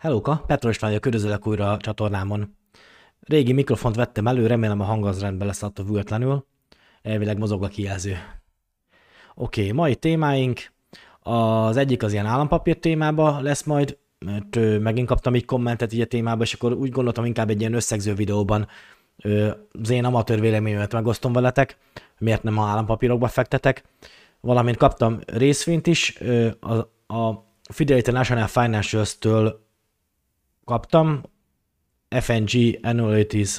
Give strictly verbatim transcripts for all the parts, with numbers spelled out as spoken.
Hellóka, Petro István vagyok, üdvözöllek újra a csatornámon. Régi mikrofont vettem elő, remélem a hang az rendben lesz attól függetlenül. Elvileg mozog a kijelző. Oké, okay, mai témáink. Az egyik az ilyen állampapír témába lesz majd, mert ö, megint kaptam egy kommentet így a témába, és akkor úgy gondoltam inkább egy ilyen összegző videóban ö, az én amatőr véleményemet megosztom veletek, miért nem a állampapírokba fektetek. Valamint kaptam részvényt is, ö, a, a Fidelity National Financials-től kaptam, ef en gé Annuities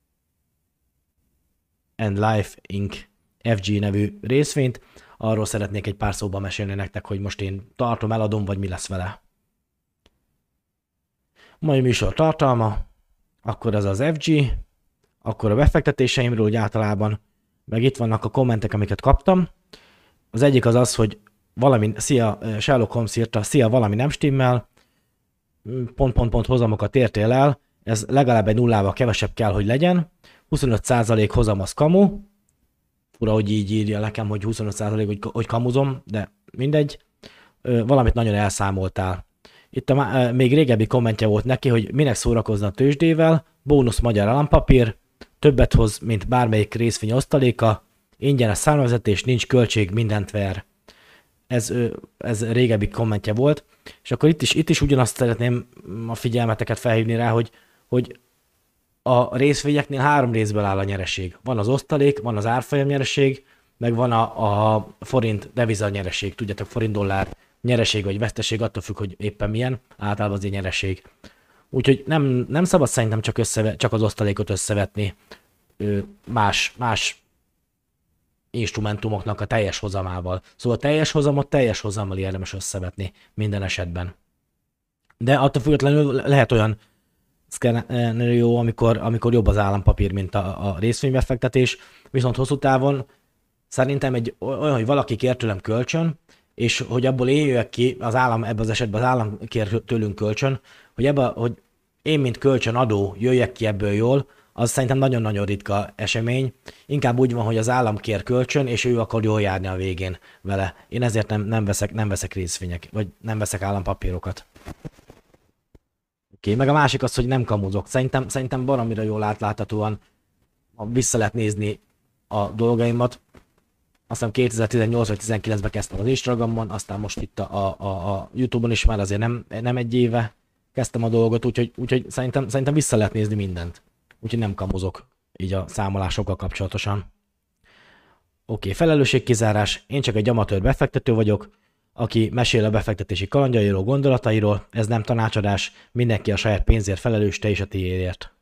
and Life incorporated. ef gé nevű részvényt. Arról szeretnék egy pár szóban mesélni nektek, hogy most én tartom, eladom, vagy mi lesz vele. Mai műsor tartalma, akkor ez az ef gé, akkor a befektetéseimről úgy általában, meg itt vannak a kommentek, amiket kaptam. Az egyik az az, hogy valami, szia, Sherlock Holmes írta, szia, valami nem stimmel, pont-pont-pont hozamokat értél el, ez legalább egy nullával kevesebb kell, hogy legyen, huszonöt százalék hozam az kamu, fura, hogy így írja nekem, hogy huszonöt százalék, hogy, hogy kamuzom, de mindegy, valamit nagyon elszámoltál. Itt a, még régebbi kommentje volt neki, hogy minek szórakozna a tőzsdével, bónusz magyar állampapír, többet hoz, mint bármelyik részvény osztaléka, ingyenes számlavezetés, nincs költség, mindent ver. Ez, ez régebbi kommentje volt, és akkor itt is, itt is ugyanazt szeretném a figyelmeteket felhívni rá, hogy, hogy a részvényeknél három részből áll a nyereség. Van az osztalék, van az árfolyam nyereség, meg van a, a forint deviza nyereség. Tudjátok, forint dollár nyereség vagy veszteség, attól függ, hogy éppen milyen, általában azért nyereség. Úgyhogy nem, nem szabad szerintem csak, összeve, csak az osztalékot összevetni más, más instrumentumoknak a teljes hozamával. Szóval a teljes hozamot teljes hozammal érdemes összevetni minden esetben. De attól függetlenül lehet olyan szkenárió, amikor, amikor jobb az állampapír, mint a, a részvénybefektetés, viszont hosszú távon szerintem egy olyan, hogy valaki kér tőlem kölcsön, és hogy abból én jöjjek ki, az állam, ebben az esetben az állam kér tőlünk kölcsön, hogy, ebbe, hogy én, mint kölcsönadó jöjjek ki ebből jól, az szerintem nagyon-nagyon ritka esemény. Inkább úgy van, hogy az állam kér kölcsön, és ő akar jól járni a végén vele. Én ezért nem, nem, veszek, nem veszek részvények, vagy nem veszek állampapírokat. Oké, okay, meg a másik az, hogy nem kamuzok. Szerintem, szerintem baromira jól átláthatóan vissza lehet nézni a dolgaimat. Aztán kétezer-tizennyolc vagy tizenkilencben kezdtem az Instagramon, aztán most itt a, a, a YouTube-on is már azért nem, nem egy éve kezdtem a dolgot, úgyhogy, úgyhogy szerintem, szerintem vissza lehet nézni mindent. Úgyhogy nem kamuzok így a számolásokkal kapcsolatosan. Oké, okay, felelősségkizárás. Én csak egy amatőr befektető vagyok, aki mesél a befektetési kalandjairól, gondolatairól, ez nem tanácsadás, mindenki a saját pénzért felelős, te is a tiédért.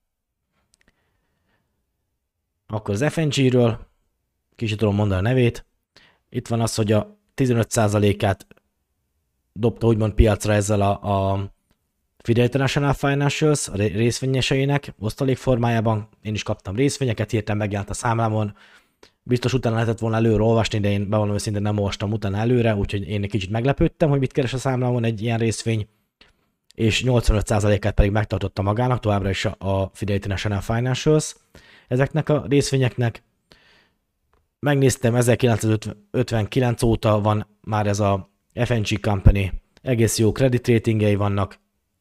Akkor az ef en gé-ről, kicsit tudom mondani a nevét, itt van az, hogy a tizenöt százalékát dobta úgymond piacra ezzel a, a Fidelity National Financials, a részvényeseinek, osztalék formájában, én is kaptam részvényeket, hirtelen megjelent a számlámon, biztos utána lehetett volna előre olvasni, de én bevallom őszintén nem olvastam utána előre, úgyhogy én egy kicsit meglepődtem, hogy mit keres a számlámon egy ilyen részvény, és nyolcvanöt százalékát pedig megtartotta magának, továbbra is a Fidelity National Financials ezeknek a részvényeknek. Megnéztem, ezerkilencszázötvenkilenc óta van már ez a ef en gé Company, egész jó credit ratingjei vannak,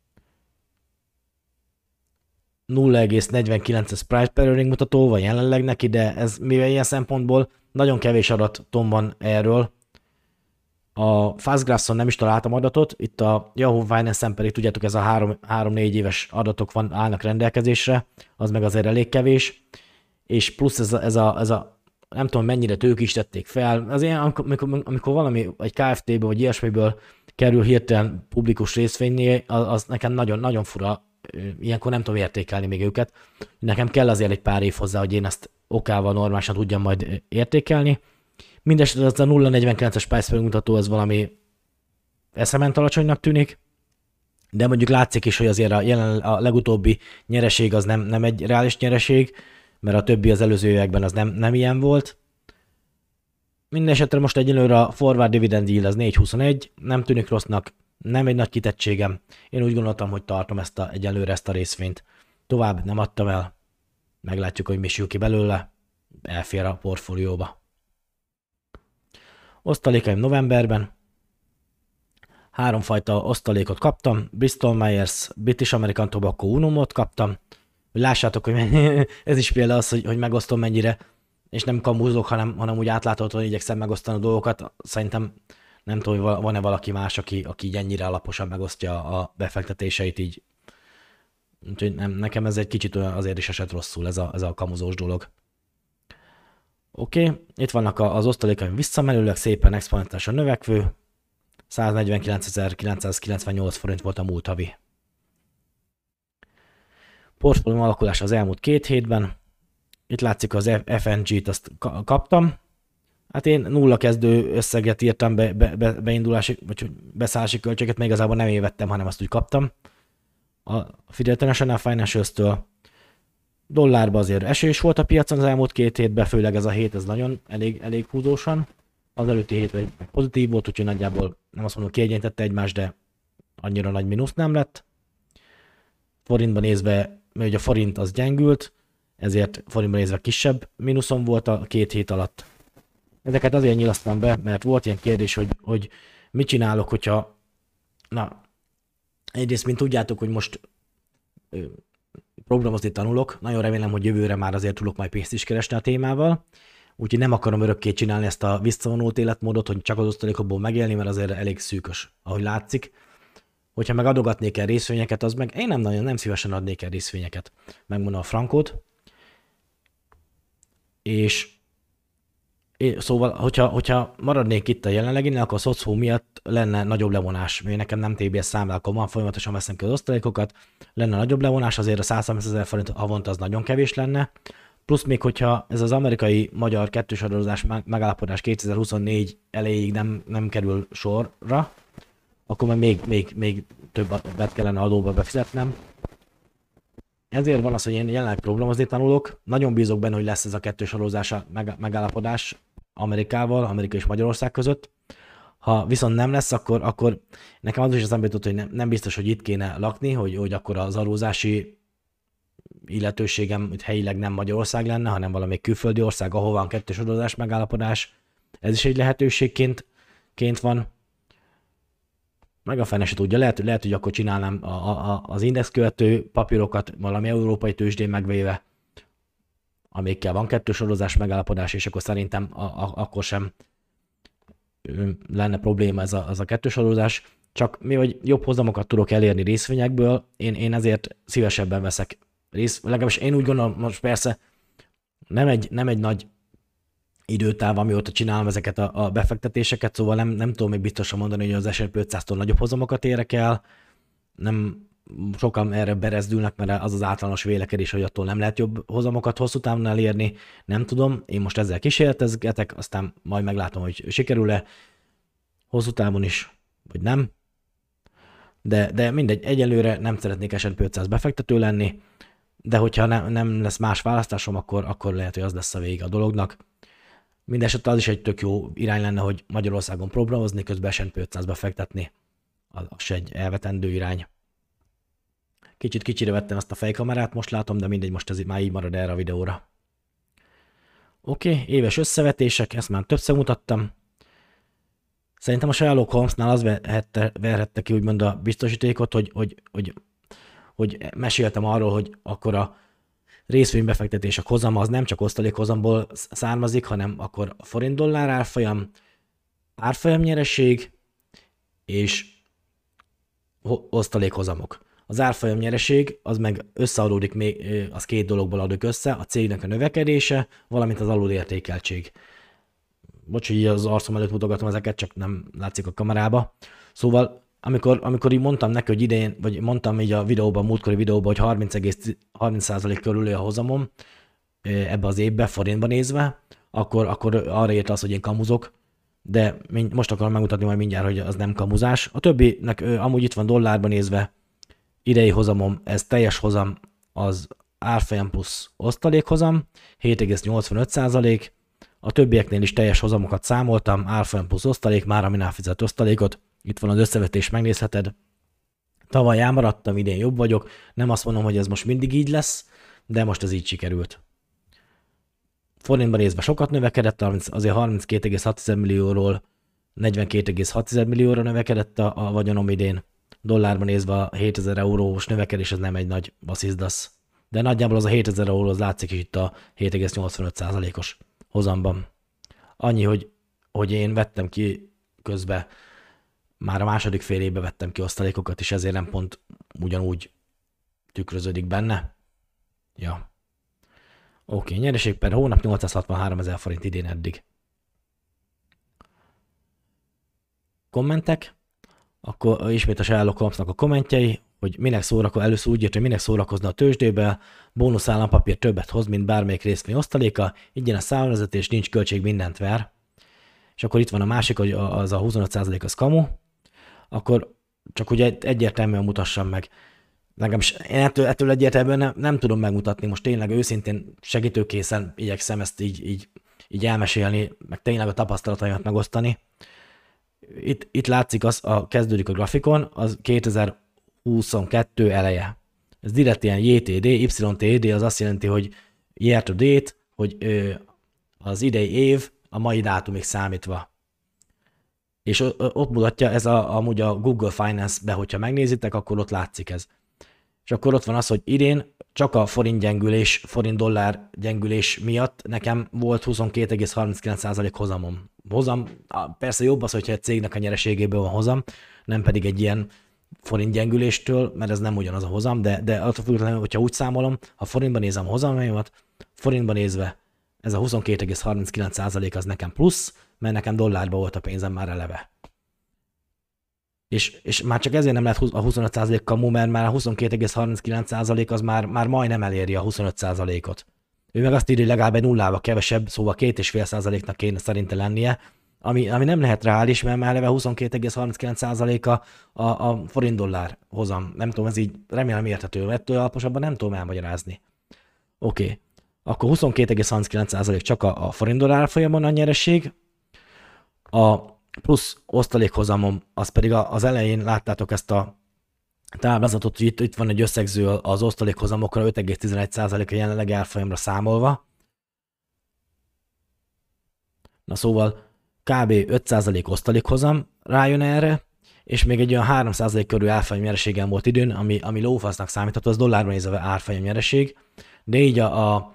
nulla egész negyvenkilences price per earning mutató van jelenleg neki, de ez mivel ilyen szempontból nagyon kevés adatom van erről. A Fastgraphson nem is találtam adatot, itt a Yahoo Finance-en pedig tudjátok, ez a három-négy éves adatok van, állnak rendelkezésre, az meg azért elég kevés, és plusz ez a, ez a, ez a nem tudom mennyire tőkésítették fel, az ilyen, amikor, amikor valami egy ká ef té-ből vagy ilyesmiből kerül hirtelen publikus részvényé, az, az nekem nagyon, nagyon fura, ilyenkor nem tudom értékelni még őket. Nekem kell azért egy pár év hozzá, hogy én ezt okával normálisan tudjam majd értékelni. Mindenesetre az a nulla egész negyvenkilences price per mutató, ez valami eszement alacsonynak tűnik, de mondjuk látszik is, hogy azért a, jelen, a legutóbbi nyereség az nem, nem egy reális nyereség, mert a többi az előző években az nem, nem ilyen volt. Mindenesetre most egyelőre a forward dividend yield az négy egész huszonegy, nem tűnik rossznak, nem egy nagy kitettségem. Én úgy gondoltam, hogy tartom ezt a, egyelőre ezt a részvényt. Tovább nem adtam el. Meglátjuk, hogy mi sül ki belőle. Elfér a portfólióba. Osztalékaim novemberben. háromfajta osztalékot kaptam, Bristol Myers, British American Tobacco Unumot kaptam, hogy lássátok, hogy ez is például az, hogy, hogy megosztom mennyire, és nem kamúzok, hanem, hanem úgy átláthatóan igyekszem megosztani a dolgokat. Szerintem nem tudom, hogy van-e valaki más, aki, aki így ennyire alaposan megosztja a befektetéseit így. Úgyhogy nem, nekem ez egy kicsit olyan azért is esett rosszul ez a, ez a kamuzós dolog. Oké, okay. Itt vannak az osztalékaim visszamenőleg, szépen exponenciálisan növekvő. száznegyvenkilencezer-kilencszázkilencvennyolc forint volt a múlt havi. Portfólium alakulás az elmúlt két hétben. Itt látszik az ef en gét, azt kaptam. Hát én nulla kezdő összeget írtam be, be, be, beindulási, vagy beszállási költséget, még igazából nem évettem, hanem azt úgy kaptam. A Fidel International Financials-től dollárba azért esés volt a piacon az elmúlt két hétben, főleg ez a hét, ez nagyon elég, elég húzósan. Az előtti hét pozitív volt, úgyhogy nagyjából nem azt mondom, kiegyenítette egymást, de annyira nagy mínusz nem lett. Forintban nézve, mert a forint az gyengült, ezért forintban nézve kisebb mínuszom volt a két hét alatt. Ezeket azért nyilasztam be, mert volt ilyen kérdés, hogy, hogy mit csinálok, hogyha... Na, egyrészt, mint tudjátok, hogy most ö, programozni tanulok, nagyon remélem, hogy jövőre már azért tudok majd pénzt is keresni a témával, úgyhogy nem akarom örökké csinálni ezt a visszavonult életmódot, hogy csak az osztalékokból megélni, mert azért elég szűkös, ahogy látszik. Hogyha meg adogatnék el részvényeket, az meg én nem nagyon, nem szívesen adnék el részvényeket, megmondom a frankót. És szóval, hogyha, hogyha maradnék itt a jelenleginél, akkor a szocfó miatt lenne nagyobb levonás. Mert nekem nem té bé es számlálkom van, folyamatosan veszem ki az osztalékokat, lenne nagyobb levonás, azért a százharmincezer forint havonta az nagyon kevés lenne. Plusz még, hogyha ez az amerikai-magyar kettős adózás megállapodás kétezer-huszonnégy elejéig nem, nem kerül sorra, akkor meg még, még, még többet kellene adóba befizetnem. Ezért van az, hogy én jelenleg programozni tanulok. Nagyon bízok benne, hogy lesz ez a kettős adózás megállapodás Amerikával, Amerika és Magyarország között. Ha viszont nem lesz, akkor, akkor nekem az is eszembe jutott, hogy nem, nem biztos, hogy itt kéne lakni, hogy, hogy akkor az adózási illetőségem hogy helyileg nem Magyarország lenne, hanem valamelyik külföldi ország, ahol van kettős adózás megállapodás. Ez is egy lehetőségként ként van. Meg a fene se tudja, lehet, lehet, hogy akkor csinálnám a, a, az indexkövető papírokat valami európai tőzsdén megvéve, amikkel van kettős adózás megállapodás, és akkor szerintem a, a, akkor sem lenne probléma ez a, az a kettős adózás. Csak mi, hogy jobb hozamokat tudok elérni részvényekből, én, én ezért szívesebben veszek részt. Legalábbis én úgy gondolom, most persze nem egy, nem egy nagy időtáv, amióta csinálom ezeket a, a befektetéseket, szóval nem, nem tudom még biztosan mondani, hogy az es and pé ötszáztól nagyobb hozamokat érek el. Nem sokan erre berezdülnek, mert az az általános vélekedés, hogy attól nem lehet jobb hozamokat hosszú távon elérni. Nem tudom, én most ezzel kísérletezgetek, aztán majd meglátom, hogy sikerül-e hosszú távon is, vagy nem. De, de mindegy, egyelőre nem szeretnék es and pé ötszáz befektető lenni, de hogyha ne, nem lesz más választásom, akkor, akkor lehet, hogy az lesz a vége a dolognak. Mindenesetre az is egy tök jó irány lenne, hogy Magyarországon programozni, közben es and pé ötszázba fektetni. Az se egy elvetendő irány. Kicsit kicsire vettem azt a fejkamerát, most látom, de mindegy, most ez már így marad erre a videóra. Oké, okay, éves összevetések, ezt már többször mutattam. Szerintem a Sherlock Holmesnál az verhette, verhette ki úgymond a biztosítékot, hogy, hogy, hogy, hogy meséltem arról, hogy akkor a részvénybefektetések hozama az nem csak osztalékhozamból származik, hanem akkor a forint-dollár árfolyam, árfolyamnyereség és osztalékhozamok. Az árfolyam nyereség, az meg összeadódik, még, az két dologból adok össze, a cégnek a növekedése, valamint az alulértékeltség. Bocs, hogy az arcom előtt mutogatom ezeket, csak nem látszik a kamerába. Szóval, amikor, amikor így mondtam neki, hogy idén, vagy mondtam így a videóban, múltkori videóban, hogy harminc egész harminc százalék körül a hozamom ebbe az évbe, forintba nézve, akkor, akkor arra ért az, hogy én kamuzok, de most akarom megmutatni majd mindjárt, hogy az nem kamuzás. A többinek amúgy itt van dollárban nézve, idei hozamom, ez teljes hozam, az árfolyam plusz osztalékhozam, hét egész nyolcvanöt százalék, a többieknél is teljes hozamokat számoltam, árfolyam plusz osztalék, már aminál fizet osztalékot, itt van az összevetés, megnézheted. Tavaly elmaradtam, idén jobb vagyok, nem azt mondom, hogy ez most mindig így lesz, de most ez így sikerült. Forintban nézve sokat növekedett, azért harminckét egész hat millióról negyvenkét egész hat millióra növekedett a, a vagyonom idén. Dollárban nézve a hétezer eurós növekedés, ez nem egy nagy baszizdasz. De nagyjából az a hétezer euró, az látszik is itt a hét egész nyolcvanöt százalékos hozamban. Annyi, hogy, hogy én vettem ki közben, már a második fél évben vettem ki osztalékokat, és ezért nem pont ugyanúgy tükröződik benne. Ja. Oké, nyereség per hónap nyolcszázhatvanhárom ezer forint idén eddig. Kommentek. Akkor ismét a Sherlock Holmesnak a kommentjei, hogy minek szórakozna, először úgy írt, hogy minek szórakozna a tőzsdébe, bónusz állampapír többet hoz, mint bármelyik részvény osztaléka, ingyen a számlavezetés, nincs költség, mindent ver. És akkor itt van a másik, hogy az a huszonöt százalék az kamu, akkor csak ugye egyértelműen mutassam meg. Legalábbis én ettől, ettől egyértelműen nem, nem tudom megmutatni, most tényleg őszintén segítőkészen igyekszem ezt így, így, így elmesélni, meg tényleg a tapasztalataimat megosztani. Itt, itt látszik, az, a, kezdődik a grafikon, az kétezer-huszonkettő eleje. Ez direkt ilyen jé té dé, Y T D, az azt jelenti, hogy year to date, hogy ö, az idei év a mai dátumig számítva. És ott mutatja, ez a, amúgy a Google Finance-be, hogyha megnézitek, akkor ott látszik ez. És akkor ott van az, hogy idén csak a forint gyengülés, forint-dollár gyengülés miatt nekem volt huszonkét egész harminckilenc százalék hozamom. Hozam, persze jobb az, hogyha egy cégnek a nyereségéből van hozam, nem pedig egy ilyen forint gyengüléstől, mert ez nem ugyanaz a hozam, de, de attól függetlenül, hogyha úgy számolom, ha forintban nézem a hozamaimat, forintban nézve ez a huszonkét egész harminckilenc százalék az nekem plusz, mert nekem dollárban volt a pénzem már eleve. És, és már csak ezért nem lehet a huszonöt százalék kamu, mert már a huszonkét egész harminckilenc százalék az már, már majdnem eléri a huszonöt százalékot. Ő meg azt írja, hogy legalább egy nullával kevesebb, szóval két egész öt százaléknak kéne szerinte lennie, ami, ami nem lehet reális, mert már eleve huszonkét egész harminckilenc százalék a, a, a forint-dollár hozam. Nem tudom, ez így remélem érthető, ettől alaposabban nem tudom elmagyarázni. Oké, okay. Akkor huszonkét egész harminckilenc százalék csak a, a forint-dollár folyamon a nyereség, a plusz osztalékhozamom, az pedig az elején láttátok ezt a táblázatot, hogy itt, itt van egy összegző az osztalékhozamokra, öt egész tizenegy százalék a jelenlegi árfolyamra számolva. Na szóval kb. öt százalék osztalékhozam rájön erre, és még egy olyan három százalék körül árfolyam nyereségem volt időn, ami, ami lófasznak számítható, az dollárban nézve árfolyam nyereség, de így a, a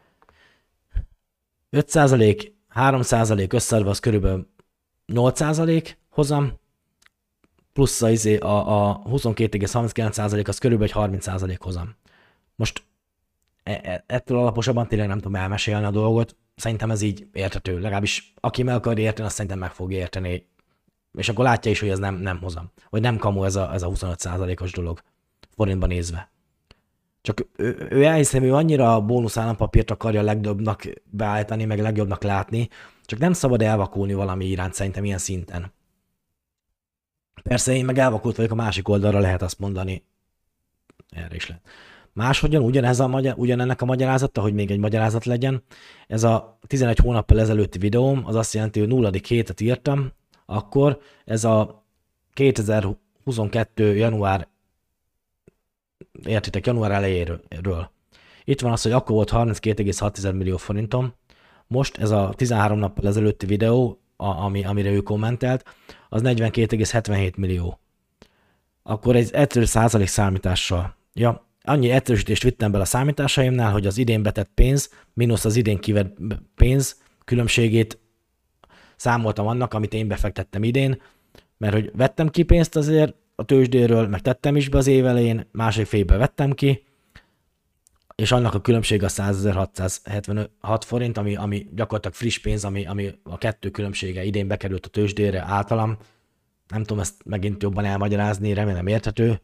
öt százalék, három százalék összeadva az körülbelül nyolc százalék hozam, plusz a, a, a huszonkét egész harminckilenc százalék az körülbelül egy harminc százalék hozam. Most ettől alaposabban tényleg nem tudom elmesélni a dolgot, szerintem ez így érthető, legalábbis aki meg akar érteni, azt szerintem meg fog érteni, és akkor látja is, hogy ez nem, nem hozam, vagy nem kamu ez a, ez a huszonöt százalékos dolog, forintban nézve. Csak ő, ő elhiszem, ő annyira a bónusz állampapírt akarja legjobbnak beállítani, meg legjobbnak látni, csak nem szabad elvakulni valami iránt szerintem ilyen szinten. Persze én meg elvakult vagyok, a másik oldalra lehet azt mondani. Erre is lehet. Máshogyan ugyanez a magyar, ugyanennek a magyarázata, hogy még egy magyarázat legyen. Ez a tizenegy hónappal ezelőtti videóm, az azt jelenti, hogy nulladik hétet írtam, akkor ez a kétezer-huszonkettő január, értitek, január elejéről. Itt van az, hogy akkor volt harminckét egész hat millió forintom, most ez a tizenhárom nappal ezelőtti videó, a, ami, amire ő kommentelt, az negyvenkét egész hetvenhét millió. Akkor egy egyszerű százalék számítással. Ja, annyi egyszerűsítést vittem bele a számításaimnál, hogy az idén betett pénz, mínusz az idén kivett pénz különbségét számoltam annak, amit én befektettem idén, mert hogy vettem ki pénzt azért a tőzsdéről, meg tettem is be az év elején, másik félbe vettem ki, és annak a különbség a százezer-hatszázhetvenhat forint, ami, ami gyakorlatilag friss pénz, ami, ami a kettő különbsége idén bekerült a tőzsdére általam. Nem tudom ezt megint jobban elmagyarázni, remélem érthető.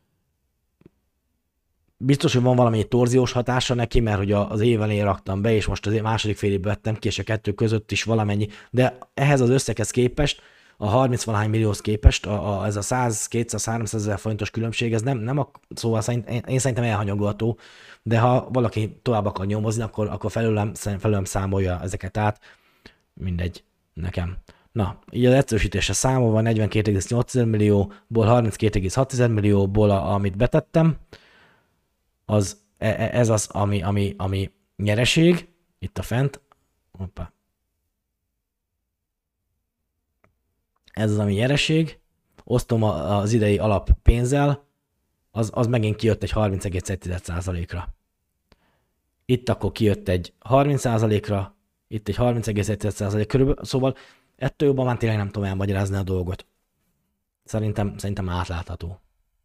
Biztos, hogy van valami torziós hatása neki, mert hogy az év elején raktam be, és most az második fél évben vettem ki, és a kettő között is valamennyi. De ehhez az összeghez képest, a harminc-valahány millióhoz képest, a, a, ez a száz, kétszáz, háromszáz ezer forintos különbség, ez nem, nem a, szóval szerint, én, én szerintem elhanyagolható, de ha valaki tovább akar nyomozni, akkor, akkor felőlem, felőlem számolja ezeket át, mindegy nekem. Na, így az egyszerűsítésre számolva negyvenkét egész nyolc millióból harminckét egész hat millióból, a, amit betettem, az, ez az, ami, ami, ami nyereség, itt a fent, hoppá. ez az, ami nyereség, osztom az idei alap pénzzel, az, az megint kijött egy harminc egész egy százalékra. Itt akkor kijött egy harminc százalékra, itt egy harminc egész egy százalék körülbelül, szóval ettől jobban már tényleg nem tudom elmagyarázni a dolgot. Szerintem, szerintem átlátható.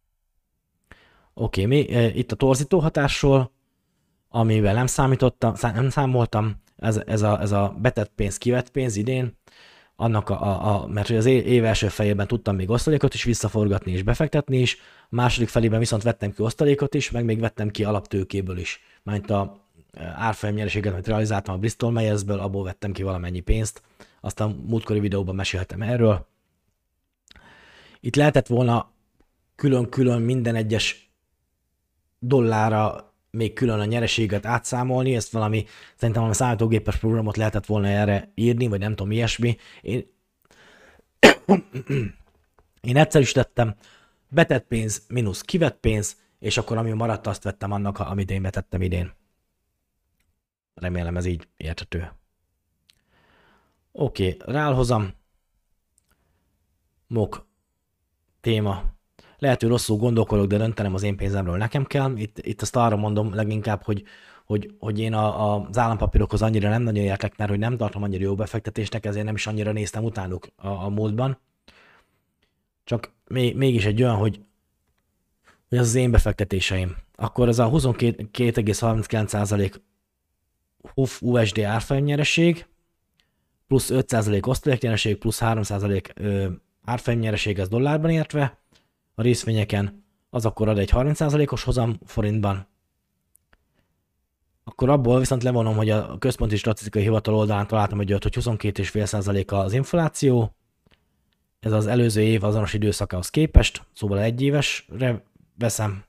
Oké, okay, itt a torzító hatásról, amivel nem számítottam, nem számoltam, ez, ez, a, ez a betett pénz, kivett pénz idén, annak a, a, a mert az év első felében tudtam még osztalékot is visszaforgatni és befektetni is, a második felében viszont vettem ki osztalékot is, meg még vettem ki alaptőkéből is, mert a árfolyam nyereséget, amit realizáltam a Bristol Myersből, abból vettem ki valamennyi pénzt, aztán múltkori videóban meséltem erről. Itt lehetett volna külön-külön minden egyes dollárra még külön a nyereséget átszámolni, ezt valami, szerintem valami számítógépes programot lehetett volna erre írni, vagy nem tudom, ilyesmi. Én, Én egyszerűsítettem, betett pénz mínusz kivett pénz, és akkor ami maradt, azt vettem annak, amit én betettem idén. Remélem ez így érthető. Oké, okay, ráhozom. Mok. Téma. Lehet, hogy rosszul gondolkodok, de döntenem az én pénzemről nekem kell. Itt, itt azt arra mondom leginkább, hogy, hogy, hogy én a, a, az állampapírokhoz annyira nem nagyon értek, mert hogy nem tartom annyira jó befektetésnek, ezért nem is annyira néztem utánuk a, a múltban. Csak még, mégis egy olyan, hogy, hogy az az én befektetéseim. Akkor az a huszonkettő egész harminckilenc százalék u es dé árfolyam nyereség, plusz öt százalék osztalék nyereség, plusz három százalék árfolyam nyereség, ez dollárban értve, a részvényeken, az akkor ad egy harminc százalékos hozam forintban. Akkor abból viszont levonom, hogy a Központi Statisztikai Hivatal oldalán találtam egy olyat, hogy huszonkettő egész öt százalék az infláció, ez az előző év azonos időszakához képest, szóval egy évesre veszem,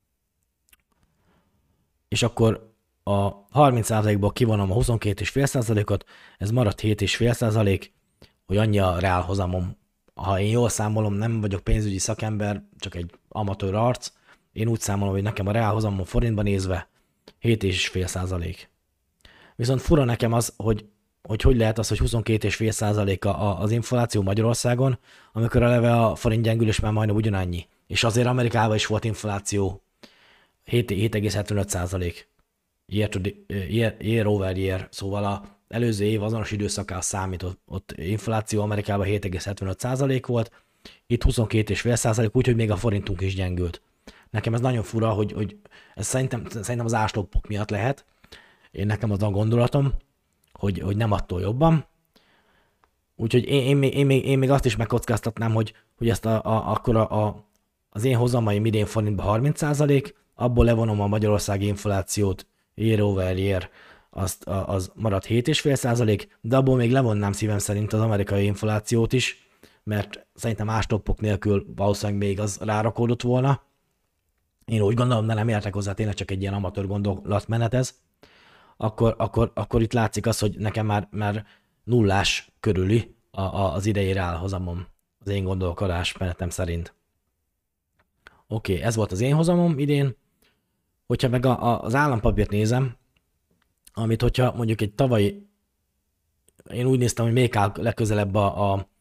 és akkor a harminc százalékból kivonom a huszonkettő egész öt százalékot, ez maradt hét egész öt százalék, hogy annyi a reál hozamom. Ha én jól számolom, nem vagyok pénzügyi szakember, csak egy amatőr arc, én úgy számolom, hogy nekem a reál hozamom forintban nézve hét egész öt százalék. Viszont fura nekem az, hogy hogy, hogy lehet az, hogy huszonkettő egész öt százalék az infláció Magyarországon, amikor eleve a forint gyengülés már majdnem ugyanannyi. És azért Amerikában is volt infláció hét egész hetvenöt százalék. Year, to year, year over year, szóval az előző év azonos időszakához számított, ott infláció Amerikában hét egész hetvenöt százalék volt, itt huszonkettő egész öt százalék, úgyhogy még a forintunk is gyengült. Nekem ez nagyon fura, hogy, hogy ez szerintem, szerintem az ástoppok miatt lehet. Én nekem az a gondolatom, hogy, hogy nem attól jobban. Úgyhogy én, én, én, én, még, én még azt is megkockáztatnám, hogy, hogy ezt a, a, akkor a, a, az én hozamaim idén forintban harminc százalék, abból levonom a magyarországi inflációt year over year, az, az marad hét egész öt százalék, de abból még levonnám szívem szerint az amerikai inflációt is, mert szerintem ástoppok nélkül valószínűleg még az rárakódott volna. Én úgy gondolom, de nem értek hozzá, tényleg csak egy ilyen amatőr gondolatmenet ez. Akkor, akkor, akkor itt látszik az, hogy nekem már, már nullás körüli a, a, az idei reálhozamom, az én gondolkodás menetem szerint. Oké, okay, ez volt az én hozamom idén. Hogyha meg a, a, az állampapírt nézem, amit hogyha mondjuk egy tavalyi, én úgy néztem, hogy még áll legközelebb a, a,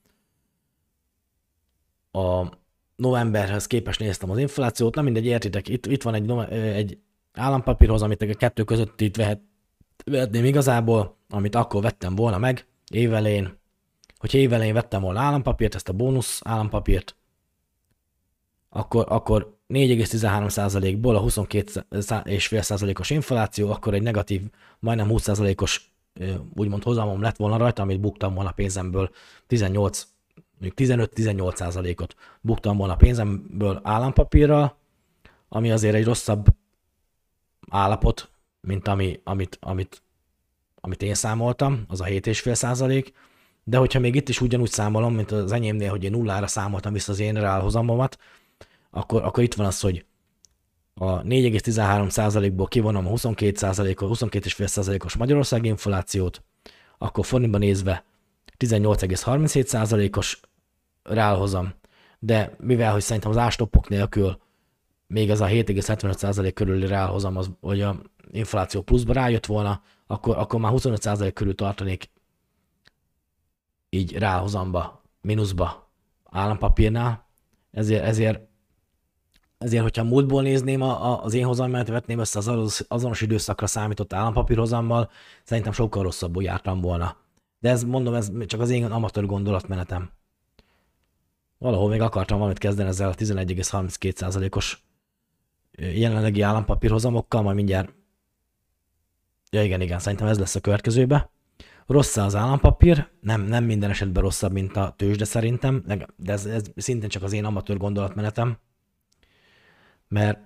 a novemberhez képest néztem az inflációt, nem mindegy, értitek, itt, itt van egy, egy állampapírhoz, amit a kettő között itt vehet, vehetném igazából, amit akkor vettem volna meg évelején. Hogyha évelején vettem volna állampapírt, ezt a bónusz állampapírt, akkor, akkor négy egész tizenhárom százalékból a huszonkettő egész öt százalékos infláció, akkor egy negatív, majdnem húsz százalékos úgymond hozamom lett volna rajta, amit buktam volna pénzemből, tizennyolc, tizenöt-tizennyolc százalékot buktam volna pénzemből állampapírral, ami azért egy rosszabb állapot, mint ami, amit, amit, amit én számoltam, az a hét egész öt százalék, de hogyha még itt is ugyanúgy számolom, mint az enyémnél, hogy én nullára számoltam vissza az én reálhozamomat, akkor, akkor itt van az, hogy a négy egész tizenhárom százalékból kivonom a huszonkettő százalékos, huszonkettő egész öt százalékos Magyarországi inflációt, akkor forintban nézve tizennyolc egész harminchét százalékos reálhozam, de mivel, hogy szerintem az ástoppok nélkül még az a hét egész hetvenöt százalék körüli reálhozam, az, hogy a infláció pluszba rájött volna, akkor, akkor már huszonöt százalék körül tartanék így reálhozamba, mínuszba. állampapírnál, ezért, ezért, ezért hogyha múltból nézném a, a, az én hozammenet, vetném össze az azonos időszakra számított állampapírhozammal, szerintem sokkal rosszabbul jártam volna. De ez, mondom, ez csak az én amatőr gondolatmenetem. Valahol még akartam valamit kezdeni ezzel a tizenegy egész harminckettő százalékos jelenlegi állampapírhozamokkal, majd mindjárt. Ja igen, igen, szerintem ez lesz a következőbe. Rossz az állampapír, nem, nem minden esetben rosszabb, mint a tőzsde szerintem, de ez, ez szintén csak az én amatőr gondolatmenetem. Mert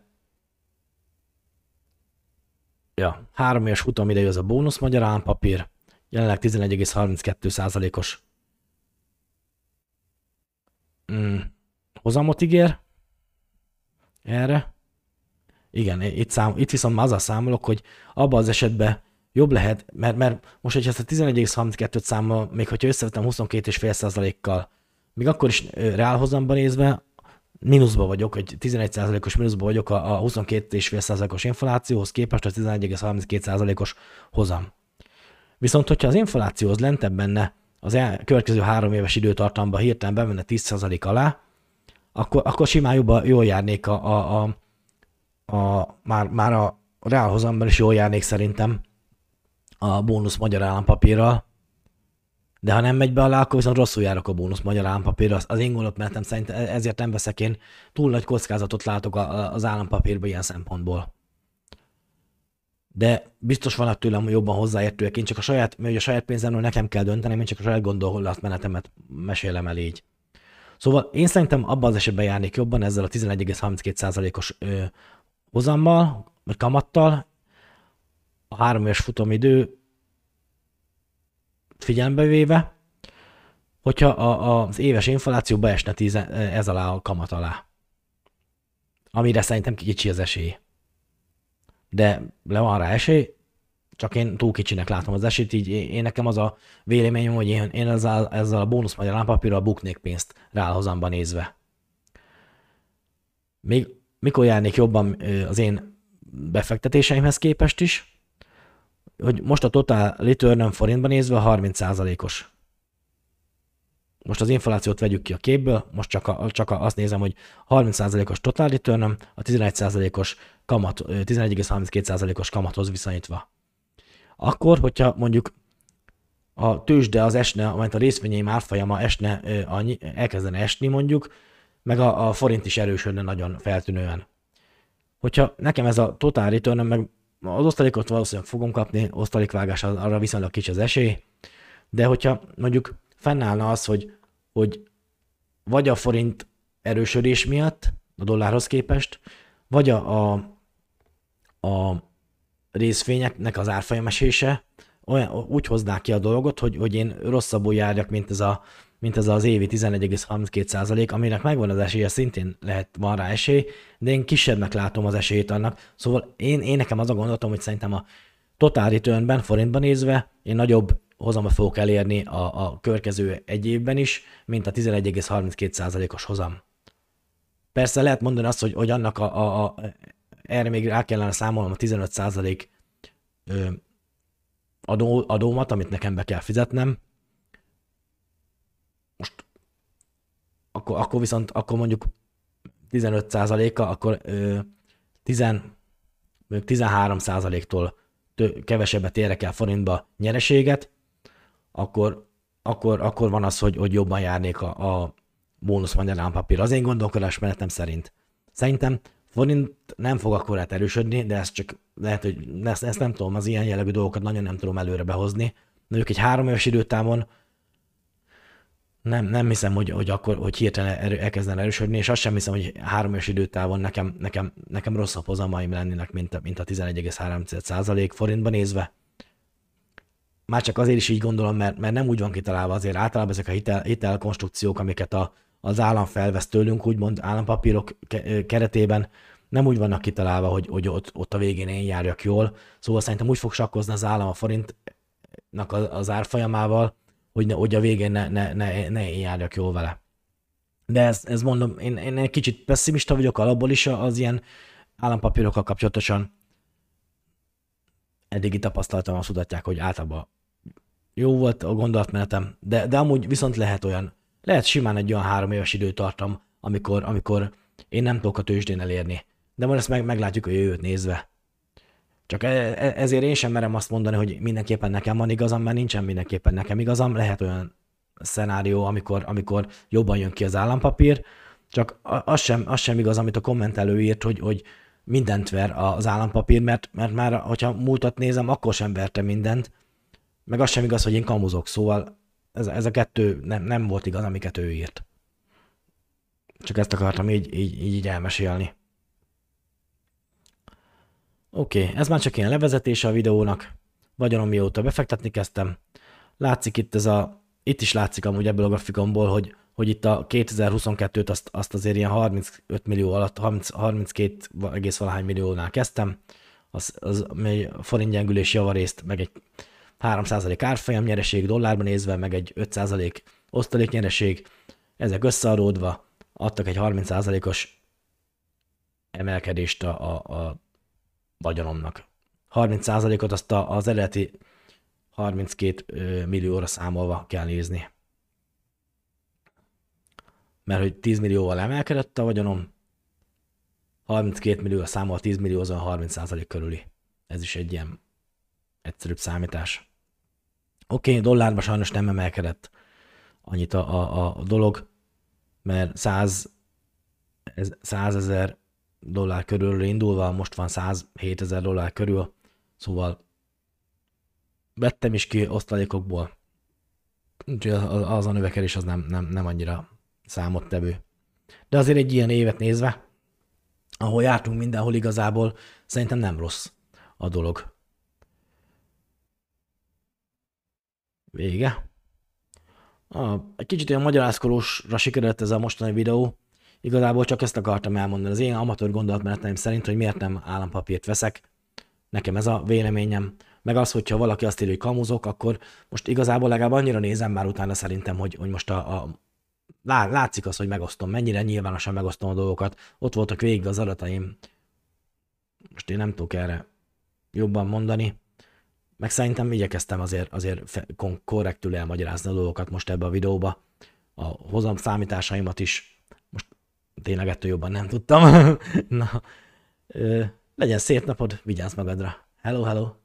ja, három éves futamidejű az a bónusz magyar állampapír, jelenleg tizenegy egész harminckettő százalékos mm, hozamot ígér erre. Igen, itt, szám, itt viszont már azzal számolok, hogy abban az esetben jobb lehet, mert, mert most, hogy ezt a tizenegy egész harminckettőt számol, még hogyha összevetem huszonkettő egész öt százalékkal, még akkor is reálhozamban nézve, mínuszba vagyok, hogy tizenegy százalékos mínuszba vagyok a, a huszonkettő egész öt százalékos inflációhoz képest a tizenegy egész harminckettő százalékos hozam. Viszont, hogyha az infláció az lentebb benne, az el, következő három éves időtartamban hirtelen bemenne tíz százalék alá, akkor, akkor simán jobban, jól járnék a, a, a, a már, már a reálhozamban is jól járnék szerintem a bónusz magyar állampapírral, de ha nem megy be alá, akkor viszont rosszul járok a bónusz magyar állampapírral. Az én gondolatmenetem szerint ezért nem veszek én, túl nagy kockázatot látok az állampapírba ilyen szempontból. De biztos vannak tőlem jobban hozzáértőek, én csak a saját, mert a saját pénzemről nekem kell döntenem, én csak a saját gondolatmenetemet mesélem el így. Szóval én szerintem abban az esetben járnék jobban ezzel a tizenegy egész harminckettő százalékos hozammal, vagy kamattal, a három éves futamidő figyelembe véve, hogyha a, a, az éves infláció beesne tíz, ez alá a kamat alá. Amire szerintem kicsi az esély. De le van rá esély, csak én túl kicsinek látom az esélyt, így én nekem az a véleményem, hogy én, én ezzel, ezzel a bónusz magyar állampapírral buknék pénzt reálhozamban nézve. Még mikor járnék jobban az én befektetéseimhez képest is, hogy most a total return forintban nézve harminc százalékos. Most az inflációt vegyük ki a képből, most csak, a, csak a, azt nézem, hogy harminc százalékos total return, a tizenegy százalékos kamat, tizenegy egész harminckettő százalékos kamathoz viszonyítva. Akkor, hogyha mondjuk a tőzsde az esne, majd a részvényeim árfolyama esne, elkezdene esni mondjuk, meg a, a forint is erősödne nagyon feltűnően. Hogyha nekem ez a total return, meg az osztalékot valószínűleg fogom kapni, osztalékvágás arra viszonylag kicsi az esély, de hogyha mondjuk fennállna az, hogy, hogy vagy a forint erősödés miatt a dollárhoz képest, vagy a, a, a részvényeknek az árfolyamesése olyan, úgy hoznák ki a dolgot, hogy, hogy én rosszabbul járjak, mint ez, a, mint ez az évi tizenegy egész harminckettő százalék, aminek megvan az esélye, szintén lehet, van rá esély, de én kisebbnek látom az esélyt annak. Szóval én, én nekem az a gondolatom, hogy szerintem a total returnben, forintban nézve, én nagyobb hozamot fogok elérni a, a következő egy évben is, mint a tizenegy egész harminckettő százalékos hozam. Persze lehet mondani azt, hogy, hogy annak a, a, a, erre még rá kellene számolnom a tizenöt százalék adó, adómat, amit nekem be kell fizetnem. Most akkor, akkor viszont akkor mondjuk tizenöt százaléka, akkor ö, tíz, tizenhárom százaléktól kevesebbet érek el forintba nyereséget, akkor, akkor, akkor van az, hogy, hogy jobban járnék a, a bónusz magyar állampapír. Az én gondolkodásmenetem szerint. Szerintem forint nem fog akkorát erősödni, de ez csak lehet, hogy ezt, ezt nem tudom, az ilyen jellegű dolgokat nagyon nem tudom előre behozni. Mondjuk egy három éves időtávon nem, nem hiszem, hogy, hogy akkor hogy hirtelen erő, elkezdene erősödni, és azt sem hiszem, hogy három éves időtávon nekem, nekem, nekem rosszabb hozamaim lennének, mint a, mint a tizenegy egész három százalék forintban nézve. Már csak azért is így gondolom, mert, mert nem úgy van kitalálva azért általában ezek a hitel, hitelkonstrukciók, amiket a, az állam felvesz tőlünk, úgymond állampapírok keretében, nem úgy vannak kitalálva, hogy, hogy ott, ott a végén én járjak jól. Szóval szerintem úgy fog sakkozni az állam a forintnak az árfolyamával, hogy, ne, hogy a végén ne, ne, ne, ne én járjak jól vele. De ez, ez mondom, én, én egy kicsit pessimista vagyok alapból is az ilyen állampapírokkal kapcsolatosan. Eddigi tapasztalatom azt mutatják, hogy általában jó volt a gondolatmenetem, de, de amúgy viszont lehet olyan Lehet simán egy olyan három éves időtartam, amikor, amikor én nem tudok a tőzsdén elérni. De majd ezt meg, meglátjuk a jövőt nézve. Csak e- e- ezért én sem merem azt mondani, hogy mindenképpen nekem van igazam, mert nincsen mindenképpen nekem igazam. Lehet olyan szenárió, amikor, amikor jobban jön ki az állampapír, csak az sem, az sem igaz, amit a kommentelő írt, hogy, hogy mindent ver az állampapír, mert, mert már, hogyha múltat nézem, akkor sem verte mindent, meg az sem igaz, hogy én kamuzok, szóval ez, ez a kettő nem, nem volt igaz, amiket ő írt. Csak ezt akartam így, így, így elmesélni. Oké, okay, ez már csak ilyen levezetése a videónak. Vagyonom mióta befektetni kezdtem. Látszik itt ez a, itt is látszik amúgy ebből a grafikonból, hogy, hogy itt a kétezer-huszonkettőt azt, azt azért ilyen harmincöt millió alatt, harminc, harminckét egész valahány milliónál kezdtem. Az, az forint gyengülés javarészt, meg egy három százalék árfolyam nyereség dollárban nézve, meg egy öt százalék osztalék nyereség. Ezek összeadódva adtak egy harminc százalékos emelkedést a, a, a vagyonomnak. harminc százalékot azt az eredeti harminckét millióra számolva kell nézni. Mert hogy tíz millióval emelkedett a vagyonom, harminckét millióra számol, tíz millió az harminc százalék körüli. Ez is egy ilyen egyszerűbb számítás. Oké, okay, dollárban sajnos nem emelkedett annyit a, a, a dolog, mert százezer dollár körülről indulva, most van százhétezer dollár körül, szóval vettem is ki osztalékokból, úgyhogy az a növekedés az nem, nem, nem annyira számottevő. De azért egy ilyen évet nézve, ahol jártunk mindenhol igazából, szerintem nem rossz a dolog. Vége. Ah, egy kicsit olyan magyarázkolósra sikerült ez a mostani videó. Igazából csak ezt akartam elmondani. Az én amatőr gondolatmeneteim szerint, hogy miért nem állampapírt veszek. Nekem ez a véleményem. Meg az, hogyha valaki azt írja, hogy kamuzok, akkor most igazából legalább annyira nézem már utána szerintem, hogy, hogy most a, a látszik az, hogy megosztom, mennyire nyilvánosan megosztom a dolgokat. Ott voltak végig az adataim. Most én nem tudok erre jobban mondani. Meg szerintem igyekeztem azért, azért korrektül elmagyarázni a dolgokat most ebbe a videóba. A hozam számításaimat is. Most tényleg ettől jobban nem tudtam. Na, ö, legyen szép napod, vigyázz magadra. Hello, hello!